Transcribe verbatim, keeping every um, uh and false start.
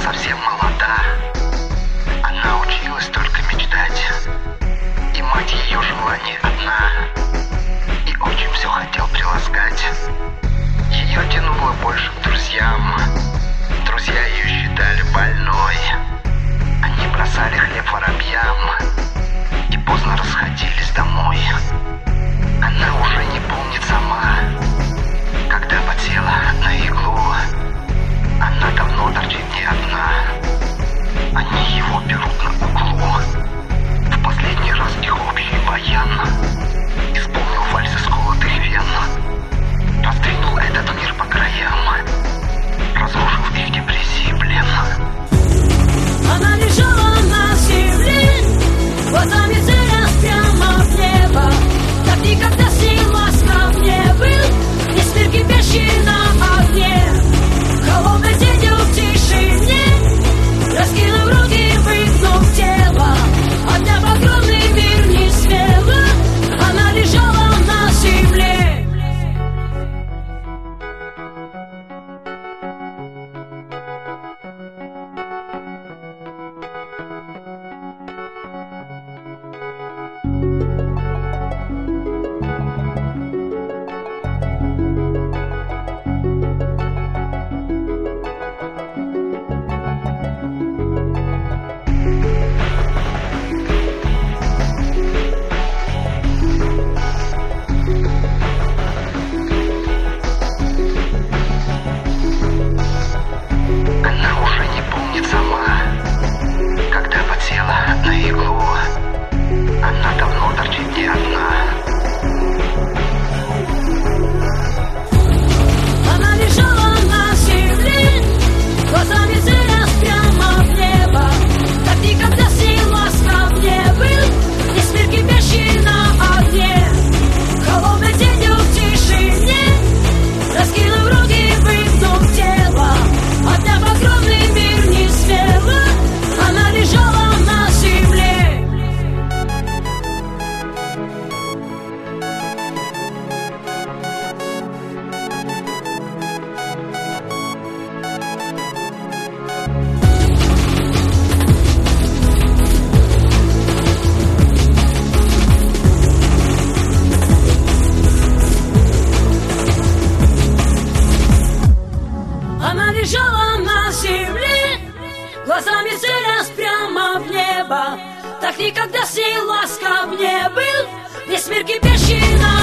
совсем молода. Она училась только мечтать, и мать ее желание одна. И отчим все хотел приласкать. Ее тянуло больше к друзьям. Друзья ее считали больной. Они бросали хлеб воробьям и поздно расходились домой. Она уже не помнит сама, когда подсела на иглу. Она давно торчит не одна. Они его берут на углу. В последний раз их общий баян исполнил вальс из колотых вен. Раздвинул этот мир по краям, разрушив их депрессии плен. Она лежала на земле, глазами целясь прямо в небо. Так никогда с ней ласков не был, весь мир кипящий на огне. Холодный день в тишине, раскинув руки, выгнув тело. Одна огромный мир не смела, она лежала на земле. Она уже не помнит сама, когда подсела на иглу. Она давно торчит не одна. Она лежала на земле, глазами целясь прямо в небо. Так никогда с ней ласков не был, весь мир кипящий на огне. Холодный день в тишине, раскинув руки, выгнув тело. Одна в огромный мир не смела, она лежала на земле. Она лежала на земле, глазами целясь прямо в небо. Так никогда с ней ласков не был, весь мир кипящий на